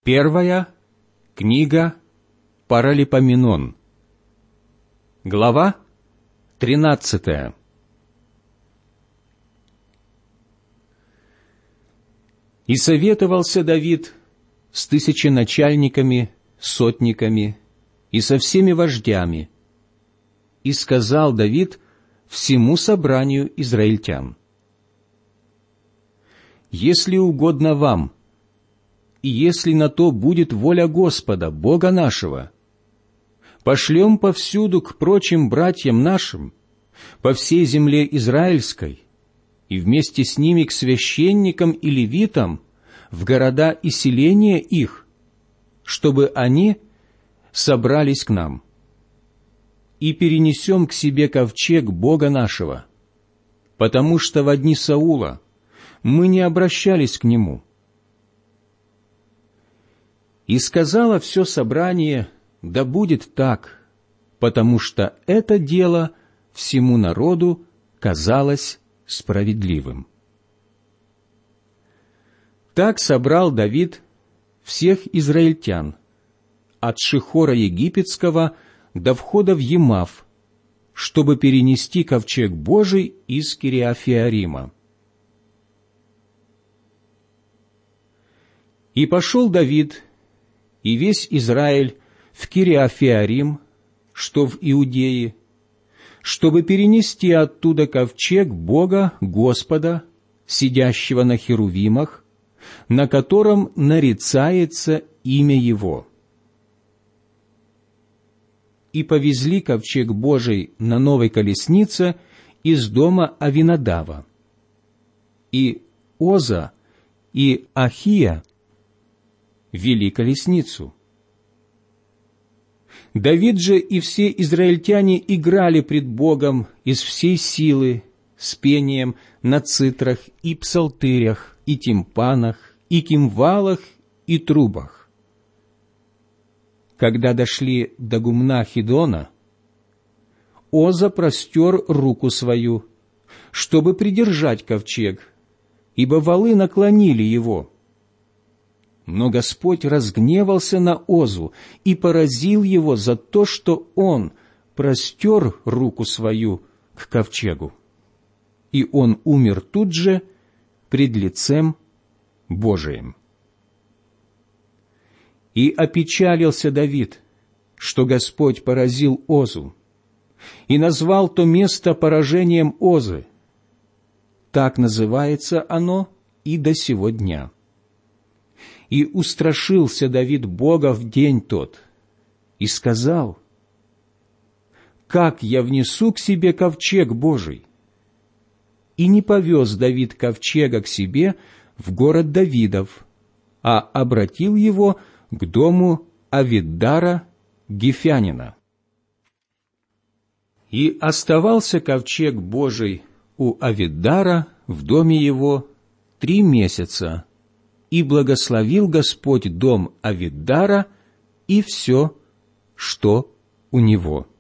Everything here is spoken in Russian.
Первая книга Паралипоменон, глава 13. «И советовался Давид с тысяченачальниками, сотниками и со всеми вождями. И сказал Давид всему собранию израильтян: если угодно вам, и если на то будет воля Господа, Бога нашего, пошлем повсюду к прочим братьям нашим, по всей земле израильской, и вместе с ними к священникам и левитам в города и селения их, чтобы они собрались к нам. И перенесем к себе ковчег Бога нашего, потому что во дни Саула мы не обращались к нему». И сказала все собрание: да будет так, потому что это дело всему народу казалось справедливым. Так собрал Давид всех израильтян, от Шихора египетского до входа в Емав, чтобы перенести ковчег Божий из Кириафиарима. И пошел Давид и весь Израиль в Кириафиарим, что в Иудее, чтобы перенести оттуда ковчег Бога Господа, сидящего на херувимах, на котором нарицается имя Его. И повезли ковчег Божий на новой колеснице из дома Авинадава. И Оза и Ахия вели колесницу. Давид же и все израильтяне играли пред Богом из всей силы, с пением на цитрах и псалтырях, и тимпанах, и кимвалах, и трубах. Когда дошли до гумна Хидона, Оза простер руку свою, чтобы придержать ковчег, ибо валы наклонили его. Но Господь разгневался на Озу и поразил его за то, что он простер руку свою к ковчегу. И он умер тут же пред лицем Божиим. И опечалился Давид, что Господь поразил Озу, и назвал то место поражением Озы. Так называется оно и до сего дня. И устрашился Давид Бога в день тот, и сказал: «Как я внесу к себе ковчег Божий?» И не повез Давид ковчега к себе в город Давидов, а обратил его к дому Авиддара Гифянина. И оставался ковчег Божий у Авиддара в доме его 3 месяца, и благословил Господь дом Авиддара и все, что у него.